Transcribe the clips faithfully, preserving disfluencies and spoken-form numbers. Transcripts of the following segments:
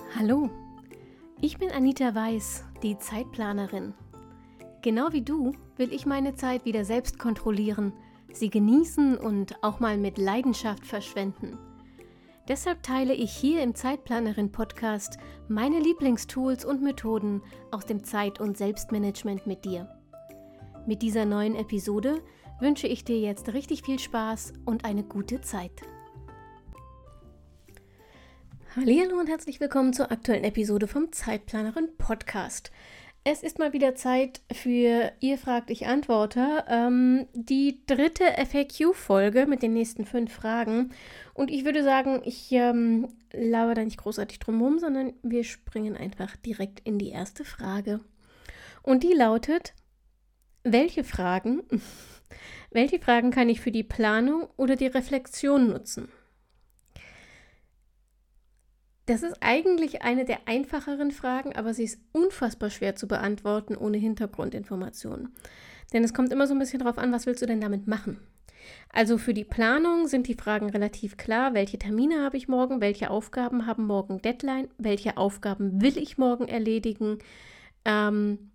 Hallo, ich bin Anita Weiß, die Zeitplanerin. Genau wie du will ich meine Zeit wieder selbst kontrollieren, sie genießen und auch mal mit Leidenschaft verschwenden. Deshalb teile ich hier im Zeitplanerin-Podcast meine Lieblingstools und Methoden aus dem Zeit- und Selbstmanagement mit dir. Mit dieser neuen Episode wünsche ich dir jetzt richtig viel Spaß und eine gute Zeit. Hallihallo und herzlich willkommen zur aktuellen Episode vom Zeitplanerin Podcast. Es ist mal wieder Zeit für Ihr fragt, ich antworte, ähm, die dritte F A Q-Folge mit den nächsten fünf Fragen. Und ich würde sagen, ich ähm, lauere da nicht großartig drum herum, sondern wir springen einfach direkt in die erste Frage. Und die lautet, welche Fragen, welche Fragen kann ich für die Planung oder die Reflexion nutzen? Das ist eigentlich eine der einfacheren Fragen, aber sie ist unfassbar schwer zu beantworten ohne Hintergrundinformationen. Denn es kommt immer so ein bisschen drauf an, was willst du denn damit machen? Also für die Planung sind die Fragen relativ klar. Welche Termine habe ich morgen? Welche Aufgaben haben morgen Deadline? Welche Aufgaben will ich morgen erledigen? Ähm,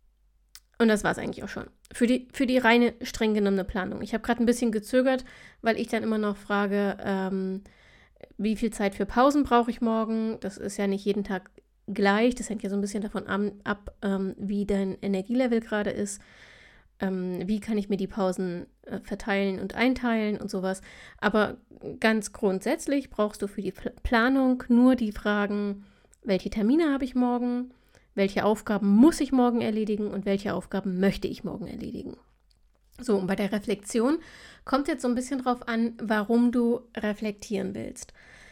und das war es eigentlich auch schon. Für die, für die reine, streng genommene Planung. Ich habe gerade ein bisschen gezögert, weil ich dann immer noch frage, ähm, wie viel Zeit für Pausen brauche ich morgen? Das ist ja nicht jeden Tag gleich. Das hängt ja so ein bisschen davon ab, ähm, wie dein Energielevel gerade ist. Ähm, wie kann ich mir die Pausen äh, verteilen und einteilen und sowas. Aber ganz grundsätzlich brauchst du für die Pl- Planung nur die Fragen, welche Termine habe ich morgen? Welche Aufgaben muss ich morgen erledigen? Und welche Aufgaben möchte ich morgen erledigen? So, und bei der Reflexion kommt jetzt so ein bisschen drauf an, warum du reflektieren willst.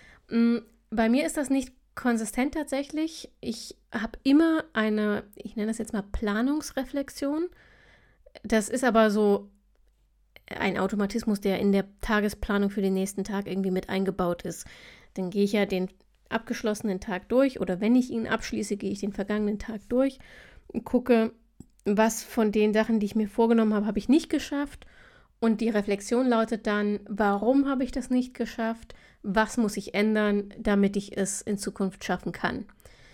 Bei mir ist das nicht konsistent tatsächlich. Ich habe immer eine, ich nenne das jetzt mal Planungsreflexion. Das ist aber so ein Automatismus, der in der Tagesplanung für den nächsten Tag irgendwie mit eingebaut ist. Dann gehe ich ja den abgeschlossenen Tag durch oder wenn ich ihn abschließe, gehe ich den vergangenen Tag durch und gucke, was von den Sachen, die ich mir vorgenommen habe, habe ich nicht geschafft. Und die Reflexion lautet dann, warum habe ich das nicht geschafft? Was muss ich ändern, damit ich es in Zukunft schaffen kann?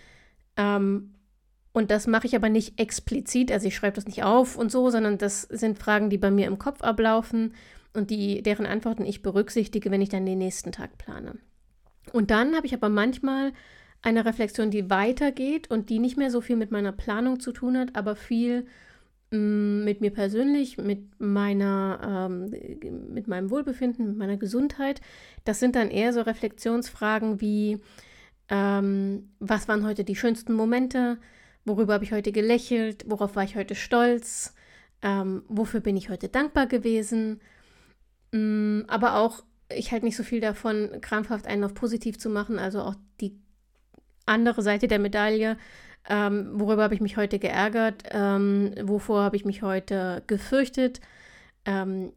Ähm, und das mache ich aber nicht explizit, also ich schreibe das nicht auf und so, sondern das sind Fragen, die bei mir im Kopf ablaufen und die, deren Antworten ich berücksichtige, wenn ich dann den nächsten Tag plane. Und dann habe ich aber manchmal eine Reflexion, die weitergeht und die nicht mehr so viel mit meiner Planung zu tun hat, aber viel mh, mit mir persönlich, mit meiner, ähm, mit meinem Wohlbefinden, mit meiner Gesundheit. Das sind dann eher so Reflexionsfragen wie, ähm, was waren heute die schönsten Momente? Worüber habe ich heute gelächelt? Worauf war ich heute stolz? Ähm, wofür bin ich heute dankbar gewesen? Mh, aber auch, ich halte nicht so viel davon, krampfhaft einen auf positiv zu machen, also auch die andere Seite der Medaille, ähm, worüber habe ich mich heute geärgert, ähm, wovor habe ich mich heute gefürchtet, ähm,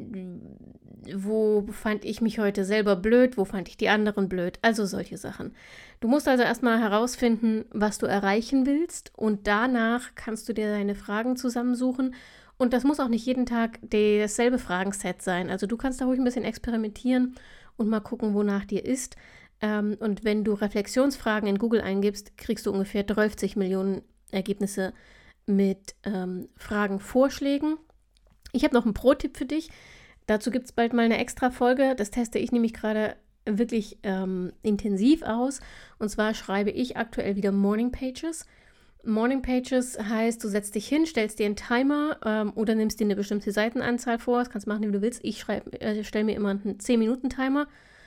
wo fand ich mich heute selber blöd, wo fand ich die anderen blöd, also solche Sachen. Du musst also erstmal herausfinden, was du erreichen willst und danach kannst du dir deine Fragen zusammensuchen und das muss auch nicht jeden Tag dasselbe Fragenset sein, also du kannst da ruhig ein bisschen experimentieren und mal gucken, wonach dir ist. Ähm, und wenn du Reflexionsfragen in Google eingibst, kriegst du ungefähr dreißig Millionen Ergebnisse mit ähm, Fragenvorschlägen. Ich habe noch einen Pro-Tipp für dich. Dazu gibt es bald mal eine extra Folge. Das teste ich nämlich gerade wirklich ähm, intensiv aus. Und zwar schreibe ich aktuell wieder Morning Pages. Morning Pages heißt, du setzt dich hin, stellst dir einen Timer ähm, oder nimmst dir eine bestimmte Seitenanzahl vor. Das kannst du machen, wie du willst. Ich äh, stelle mir immer einen zehn Minuten Timer.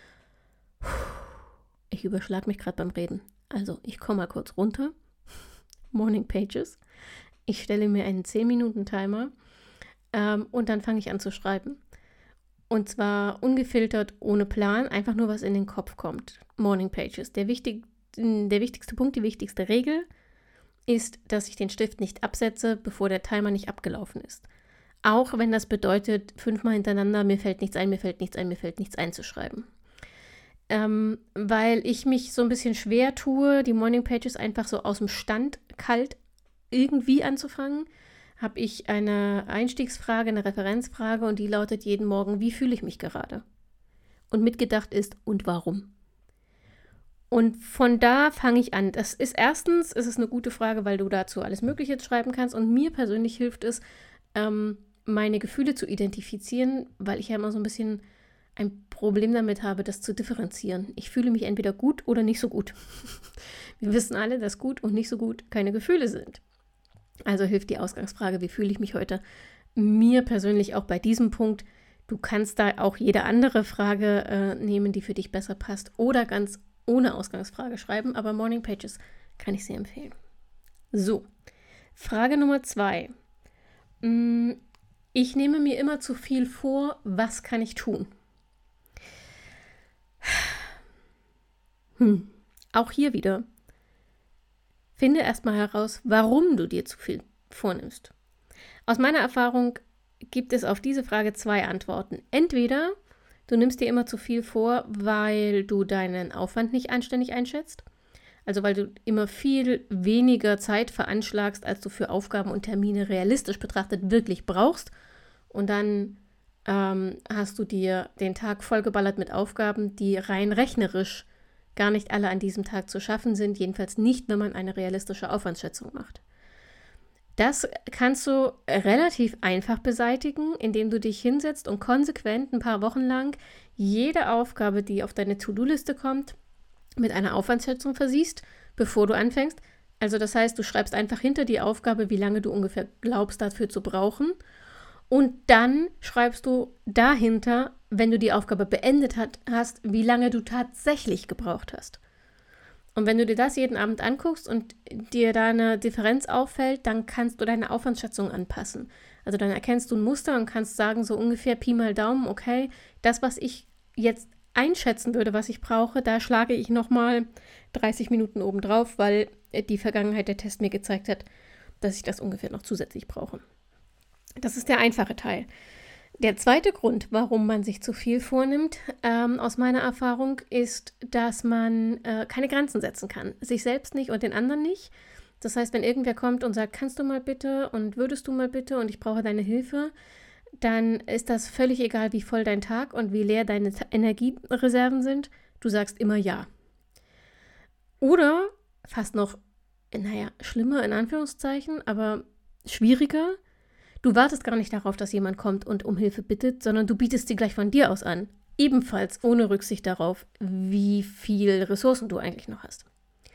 Ich überschlage mich gerade beim Reden. Also, ich komme mal kurz runter. Morning Pages. Ich stelle mir einen zehn Minuten Timer ähm, und dann fange ich an zu schreiben. Und zwar ungefiltert, ohne Plan, einfach nur, was in den Kopf kommt. Morning Pages. Der, wichtig, der wichtigste Punkt, die wichtigste Regel ist, dass ich den Stift nicht absetze, bevor der Timer nicht abgelaufen ist. Auch wenn das bedeutet, fünfmal hintereinander, mir fällt nichts ein, mir fällt nichts ein, mir fällt nichts ein zu schreiben. Ähm, weil ich mich so ein bisschen schwer tue, die Morning Pages einfach so aus dem Stand kalt irgendwie anzufangen, habe ich eine Einstiegsfrage, eine Referenzfrage und die lautet jeden Morgen, wie fühle ich mich gerade? Und mitgedacht ist, und warum? Und von da fange ich an. Das ist erstens, ist es eine gute Frage, weil du dazu alles Mögliche schreiben kannst. Und mir persönlich hilft es, ähm, meine Gefühle zu identifizieren, weil ich ja immer so ein bisschen ein Problem damit habe, das zu differenzieren. Ich fühle mich entweder gut oder nicht so gut. Wir wissen alle, dass gut und nicht so gut keine Gefühle sind. Also hilft die Ausgangsfrage, wie fühle ich mich heute? Mir persönlich auch bei diesem Punkt. Du kannst da auch jede andere Frage äh, nehmen, die für dich besser passt oder ganz ohne Ausgangsfrage schreiben, aber Morning Pages kann ich sehr empfehlen. So, Frage Nummer zwei. Ich nehme mir immer zu viel vor, was kann ich tun? Hm. Auch hier wieder. Finde erstmal heraus, warum du dir zu viel vornimmst. Aus meiner Erfahrung gibt es auf diese Frage zwei Antworten. Entweder du nimmst dir immer zu viel vor, weil du deinen Aufwand nicht anständig einschätzt. Also weil du immer viel weniger Zeit veranschlagst, als du für Aufgaben und Termine realistisch betrachtet wirklich brauchst. Und dann ähm, hast du dir den Tag vollgeballert mit Aufgaben, die rein rechnerisch gar nicht alle an diesem Tag zu schaffen sind. Jedenfalls nicht, wenn man eine realistische Aufwandsschätzung macht. Das kannst du relativ einfach beseitigen, indem du dich hinsetzt und konsequent ein paar Wochen lang jede Aufgabe, die auf deine To-Do-Liste kommt, mit einer Aufwandsschätzung versiehst, bevor du anfängst. Also das heißt, du schreibst einfach hinter die Aufgabe, wie lange du ungefähr glaubst, dafür zu brauchen. Und dann schreibst du dahinter, wenn du die Aufgabe beendet hat, hast, wie lange du tatsächlich gebraucht hast. Und wenn du dir das jeden Abend anguckst und dir da eine Differenz auffällt, dann kannst du deine Aufwandsschätzung anpassen. Also dann erkennst du ein Muster und kannst sagen, so ungefähr Pi mal Daumen, okay, das, was ich jetzt einschätzen würde, was ich brauche, da schlage ich nochmal dreißig Minuten oben drauf, weil die Vergangenheit der Test mir gezeigt hat, dass ich das ungefähr noch zusätzlich brauche. Das ist der einfache Teil. Der zweite Grund, warum man sich zu viel vornimmt, ähm, aus meiner Erfahrung, ist, dass man äh, keine Grenzen setzen kann. Sich selbst nicht und den anderen nicht. Das heißt, wenn irgendwer kommt und sagt, kannst du mal bitte und würdest du mal bitte und ich brauche deine Hilfe, dann ist das völlig egal, wie voll dein Tag und wie leer deine Ta- Energiereserven sind. Du sagst immer ja. Oder fast noch, naja, schlimmer in Anführungszeichen, aber schwieriger. Du wartest gar nicht darauf, dass jemand kommt und um Hilfe bittet, sondern du bietest sie gleich von dir aus an. Ebenfalls ohne Rücksicht darauf, wie viel Ressourcen du eigentlich noch hast.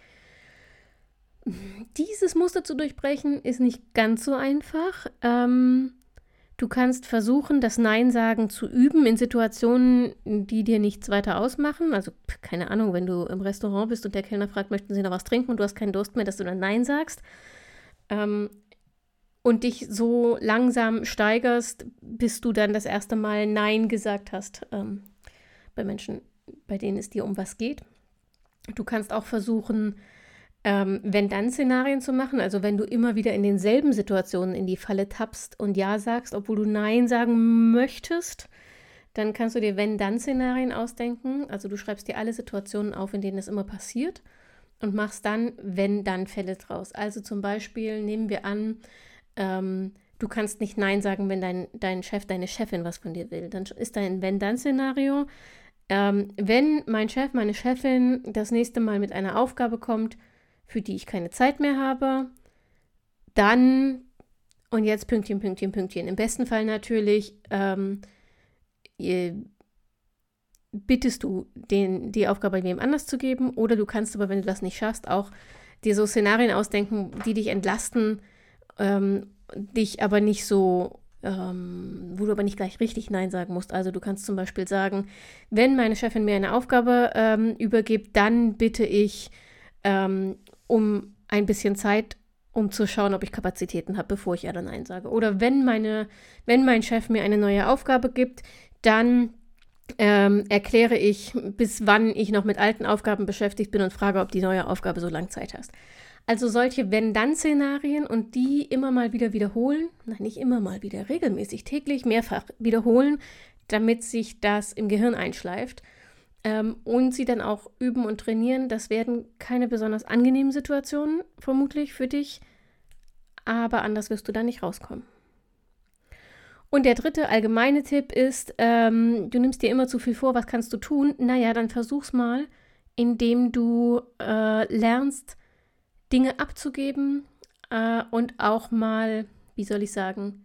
Dieses Muster zu durchbrechen ist nicht ganz so einfach. Ähm, du kannst versuchen, das Nein-Sagen zu üben in Situationen, die dir nichts weiter ausmachen. Also, keine Ahnung, wenn du im Restaurant bist und der Kellner fragt, möchten Sie noch was trinken und du hast keinen Durst mehr, dass du dann Nein sagst. Ähm, und dich so langsam steigerst, bis du dann das erste Mal Nein gesagt hast, ähm, bei Menschen, bei denen es dir um was geht. Du kannst auch versuchen, ähm, Wenn-Dann-Szenarien zu machen, also wenn du immer wieder in denselben Situationen in die Falle tappst und Ja sagst, obwohl du Nein sagen möchtest, dann kannst du dir Wenn-Dann-Szenarien ausdenken, also du schreibst dir alle Situationen auf, in denen es immer passiert und machst dann Wenn-Dann-Fälle draus. Also zum Beispiel nehmen wir an, Ähm, du kannst nicht Nein sagen, wenn dein, dein Chef, deine Chefin was von dir will. Dann ist da ein Wenn-Dann-Szenario. Ähm, wenn mein Chef, meine Chefin das nächste Mal mit einer Aufgabe kommt, für die ich keine Zeit mehr habe, dann, und jetzt Pünktchen, Pünktchen, Pünktchen. Im besten Fall natürlich ähm, bittest du, den, die Aufgabe wem anders zu geben, oder du kannst aber, wenn du das nicht schaffst, auch dir so Szenarien ausdenken, die dich entlasten, Ähm, dich aber nicht so, ähm, wo du aber nicht gleich richtig Nein sagen musst. Also du kannst zum Beispiel sagen, wenn meine Chefin mir eine Aufgabe ähm, übergibt, dann bitte ich ähm, um ein bisschen Zeit, um zu schauen, ob ich Kapazitäten habe, bevor ich ja dann Nein sage. Oder wenn meine, wenn mein Chef mir eine neue Aufgabe gibt, dann ähm, erkläre ich, bis wann ich noch mit alten Aufgaben beschäftigt bin und frage, ob die neue Aufgabe so lange Zeit hast. Also solche Wenn-Dann-Szenarien und die immer mal wieder wiederholen, nein, nicht immer mal wieder, regelmäßig, täglich, mehrfach wiederholen, damit sich das im Gehirn einschleift ähm, und sie dann auch üben und trainieren. Das werden keine besonders angenehmen Situationen, vermutlich für dich, aber anders wirst du da nicht rauskommen. Und der dritte allgemeine Tipp ist, ähm, du nimmst dir immer zu viel vor, was kannst du tun? Naja, dann versuch's mal, indem du äh, lernst, Dinge abzugeben äh, und auch mal, wie soll ich sagen,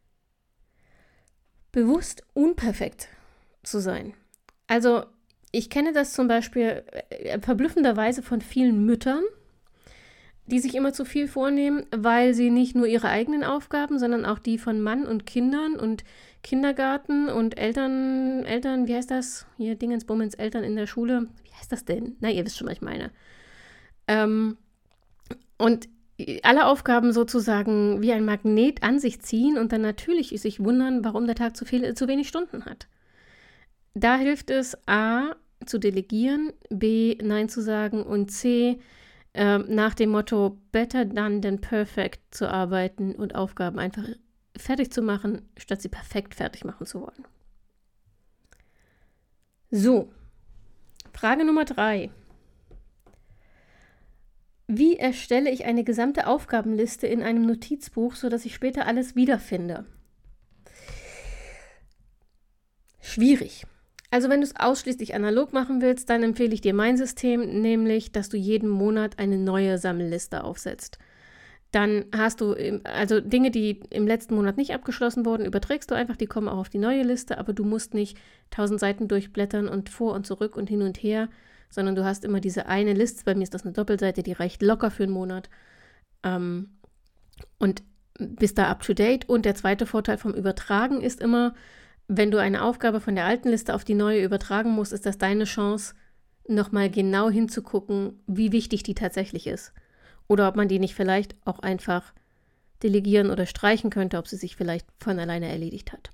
bewusst unperfekt zu sein. Also ich kenne das zum Beispiel äh, verblüffenderweise von vielen Müttern, die sich immer zu viel vornehmen, weil sie nicht nur ihre eigenen Aufgaben, sondern auch die von Mann und Kindern und Kindergarten und Eltern, Eltern, wie heißt das? Hier, Dingensbummens, Eltern in der Schule. Wie heißt das denn? Na, ihr wisst schon, was ich meine. Ähm, und alle Aufgaben sozusagen wie ein Magnet an sich ziehen und dann natürlich sich wundern, warum der Tag zu, viel, zu wenig Stunden hat. Da hilft es, A, zu delegieren, B, Nein zu sagen und C, äh, nach dem Motto better done than perfect zu arbeiten und Aufgaben einfach fertig zu machen, statt sie perfekt fertig machen zu wollen. So, Frage Nummer drei. Wie erstelle ich eine gesamte Aufgabenliste in einem Notizbuch, sodass ich später alles wiederfinde? Schwierig. Also wenn du es ausschließlich analog machen willst, dann empfehle ich dir mein System, nämlich, dass du jeden Monat eine neue Sammelliste aufsetzt. Dann hast du, also Dinge, die im letzten Monat nicht abgeschlossen wurden, überträgst du einfach, die kommen auch auf die neue Liste, aber du musst nicht tausend Seiten durchblättern und vor und zurück und hin und her, sondern du hast immer diese eine Liste, bei mir ist das eine Doppelseite, die reicht locker für einen Monat ähm, und bist da up to date. Und der zweite Vorteil vom Übertragen ist immer, wenn du eine Aufgabe von der alten Liste auf die neue übertragen musst, ist das deine Chance, nochmal genau hinzugucken, wie wichtig die tatsächlich ist. Oder ob man die nicht vielleicht auch einfach delegieren oder streichen könnte, ob sie sich vielleicht von alleine erledigt hat.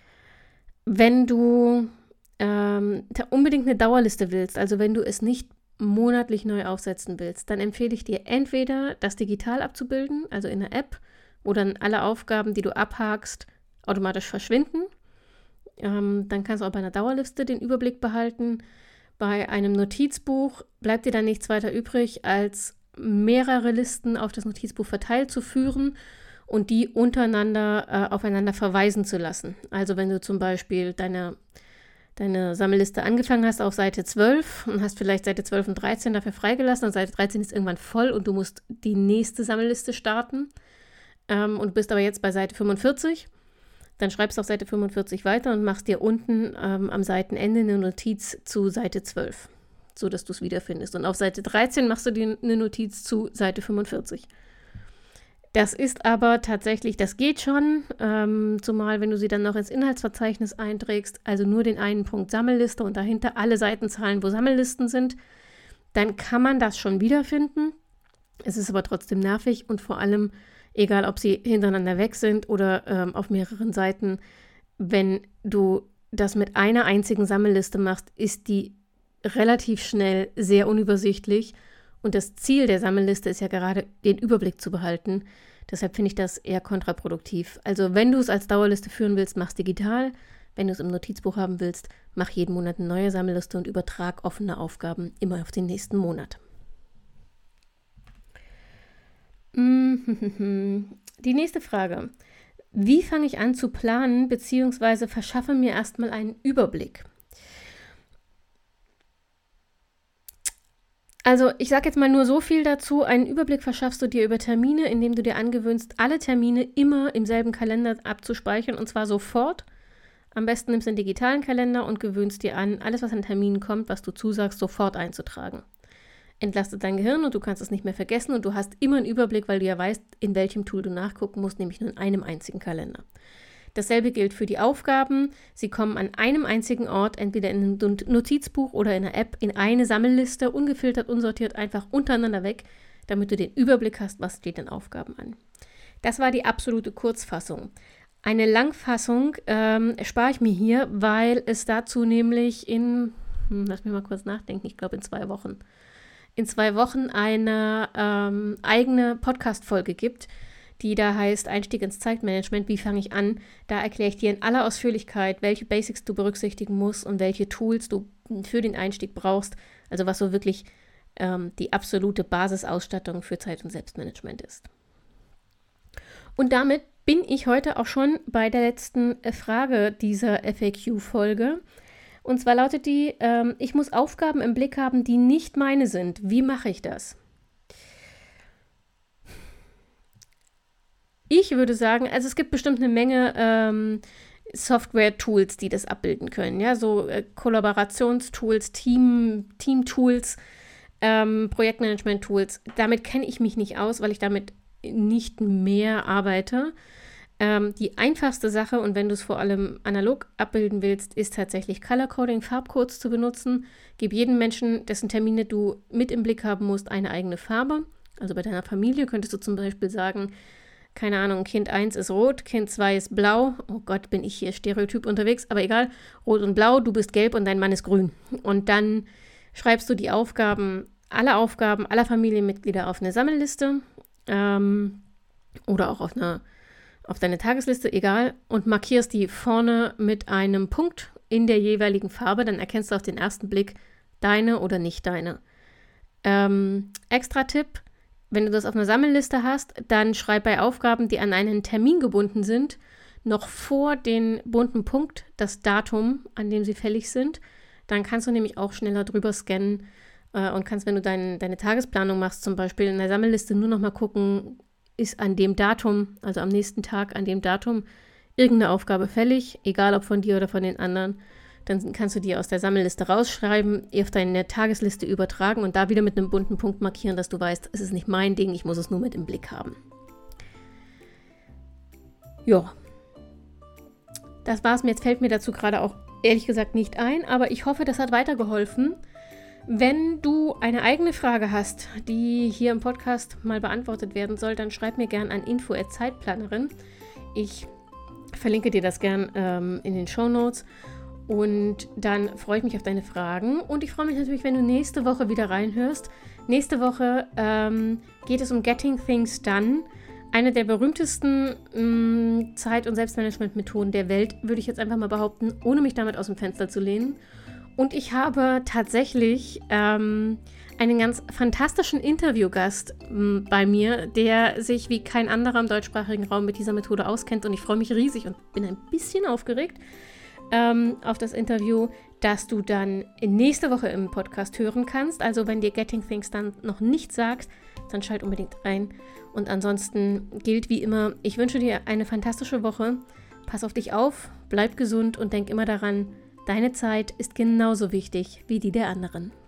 Wenn du ähm, unbedingt eine Dauerliste willst, also wenn du es nicht monatlich neu aufsetzen willst, dann empfehle ich dir entweder das digital abzubilden, also in der App, wo dann alle Aufgaben, die du abhakst, automatisch verschwinden. Ähm, dann kannst du auch bei einer Dauerliste den Überblick behalten. Bei einem Notizbuch bleibt dir dann nichts weiter übrig, als mehrere Listen auf das Notizbuch verteilt zu führen und die untereinander äh, aufeinander verweisen zu lassen. Also wenn du zum Beispiel deine, deine Sammelliste angefangen hast auf Seite zwölf und hast vielleicht Seite zwölf und dreizehn dafür freigelassen und Seite dreizehn ist irgendwann voll und du musst die nächste Sammelliste starten ähm, und bist aber jetzt bei Seite fünfundvierzig, dann schreibst du auf Seite fünfundvierzig weiter und machst dir unten ähm, am Seitenende eine Notiz zu Seite zwölf, so dass du es wiederfindest. Und auf Seite dreizehn machst du dir eine Notiz zu Seite fünfundvierzig. Das ist aber tatsächlich, das geht schon, ähm, zumal wenn du sie dann noch ins Inhaltsverzeichnis einträgst, also nur den einen Punkt Sammelliste und dahinter alle Seitenzahlen, wo Sammellisten sind, dann kann man das schon wiederfinden. Es ist aber trotzdem nervig und vor allem, egal ob sie hintereinander weg sind oder ähm, auf mehreren Seiten, wenn du das mit einer einzigen Sammelliste machst, ist die relativ schnell sehr unübersichtlich und das Ziel der Sammelliste ist ja gerade, den Überblick zu behalten. Deshalb finde ich das eher kontraproduktiv. Also wenn du es als Dauerliste führen willst, mach es digital. Wenn du es im Notizbuch haben willst, mach jeden Monat eine neue Sammelliste und übertrag offene Aufgaben immer auf den nächsten Monat. Die nächste Frage. Wie fange ich an zu planen bzw. verschaffe mir erstmal einen Überblick? Also ich sage jetzt mal nur so viel dazu, einen Überblick verschaffst du dir über Termine, indem du dir angewöhnst, alle Termine immer im selben Kalender abzuspeichern und zwar sofort. Am besten nimmst du einen digitalen Kalender und gewöhnst dir an, alles was an Terminen kommt, was du zusagst, sofort einzutragen. Entlastet dein Gehirn und du kannst es nicht mehr vergessen und du hast immer einen Überblick, weil du ja weißt, in welchem Tool du nachgucken musst, nämlich nur in einem einzigen Kalender. Dasselbe gilt für die Aufgaben. Sie kommen an einem einzigen Ort, entweder in einem Notizbuch oder in einer App, in eine Sammelliste, ungefiltert, unsortiert, einfach untereinander weg, damit du den Überblick hast, was steht in Aufgaben an. Das war die absolute Kurzfassung. Eine Langfassung ähm, spare ich mir hier, weil es dazu nämlich in, hm, lass mich mal kurz nachdenken, ich glaube in zwei Wochen, in zwei Wochen eine ähm, eigene Podcast-Folge gibt, die da heißt Einstieg ins Zeitmanagement, wie fange ich an? Da erkläre ich dir in aller Ausführlichkeit, welche Basics du berücksichtigen musst und welche Tools du für den Einstieg brauchst, also was so wirklich ähm, die absolute Basisausstattung für Zeit- und Selbstmanagement ist. Und damit bin ich heute auch schon bei der letzten Frage dieser F A Q-Folge. Und zwar lautet die, ähm, ich muss Aufgaben im Blick haben, die nicht meine sind. Wie mache ich das? Ich würde sagen, also es gibt bestimmt eine Menge ähm, Software-Tools, die das abbilden können. Ja, so äh, Kollaborationstools, Team, Team-Tools, ähm, Projektmanagement-Tools. Damit kenne ich mich nicht aus, weil ich damit nicht mehr arbeite. Ähm, die einfachste Sache, und wenn du es vor allem analog abbilden willst, ist tatsächlich Color-Coding, Farbcodes zu benutzen. Gib jedem Menschen, dessen Termine du mit im Blick haben musst, eine eigene Farbe. Also bei deiner Familie könntest du zum Beispiel sagen, keine Ahnung, Kind eins ist rot, Kind zwei ist blau. Oh Gott, bin ich hier Stereotyp unterwegs, aber egal. Rot und blau, du bist gelb und dein Mann ist grün. Und dann schreibst du die Aufgaben, alle Aufgaben aller Familienmitglieder auf eine Sammelliste ähm, oder auch auf, eine, auf deine Tagesliste, egal. Und markierst die vorne mit einem Punkt in der jeweiligen Farbe. Dann erkennst du auf den ersten Blick deine oder nicht deine. Ähm, extra Tipp. Wenn du das auf einer Sammelliste hast, dann schreib bei Aufgaben, die an einen Termin gebunden sind, noch vor den bunten Punkt das Datum, an dem sie fällig sind. Dann kannst du nämlich auch schneller drüber scannen äh, und kannst, wenn du dein, deine Tagesplanung machst, zum Beispiel in der Sammelliste nur noch mal gucken, ist an dem Datum, also am nächsten Tag an dem Datum, irgendeine Aufgabe fällig, egal ob von dir oder von den anderen. Dann kannst du die aus der Sammelliste rausschreiben, auf deine Tagesliste übertragen und da wieder mit einem bunten Punkt markieren, dass du weißt, es ist nicht mein Ding, ich muss es nur mit im Blick haben. Ja, das war's mir. Jetzt fällt mir dazu gerade auch ehrlich gesagt nicht ein, aber ich hoffe, das hat weitergeholfen. Wenn du eine eigene Frage hast, die hier im Podcast mal beantwortet werden soll, dann schreib mir gern an info at zeitplanerin. Ich verlinke dir das gern ähm, in den Shownotes. Und dann freue ich mich auf deine Fragen. Und ich freue mich natürlich, wenn du nächste Woche wieder reinhörst. Nächste Woche ähm, geht es um Getting Things Done. Eine der berühmtesten mh, Zeit- und Selbstmanagement-Methoden der Welt, würde ich jetzt einfach mal behaupten, ohne mich damit aus dem Fenster zu lehnen. Und ich habe tatsächlich ähm, einen ganz fantastischen Interviewgast mh, bei mir, der sich wie kein anderer im deutschsprachigen Raum mit dieser Methode auskennt. Und ich freue mich riesig und bin ein bisschen aufgeregt ähm, auf das Interview, das du dann nächste Woche im Podcast hören kannst. Also wenn dir Getting Things Done noch nicht sagt, dann schalt unbedingt ein. Und ansonsten gilt wie immer, ich wünsche dir eine fantastische Woche. Pass auf dich auf, bleib gesund und denk immer daran, deine Zeit ist genauso wichtig wie die der anderen.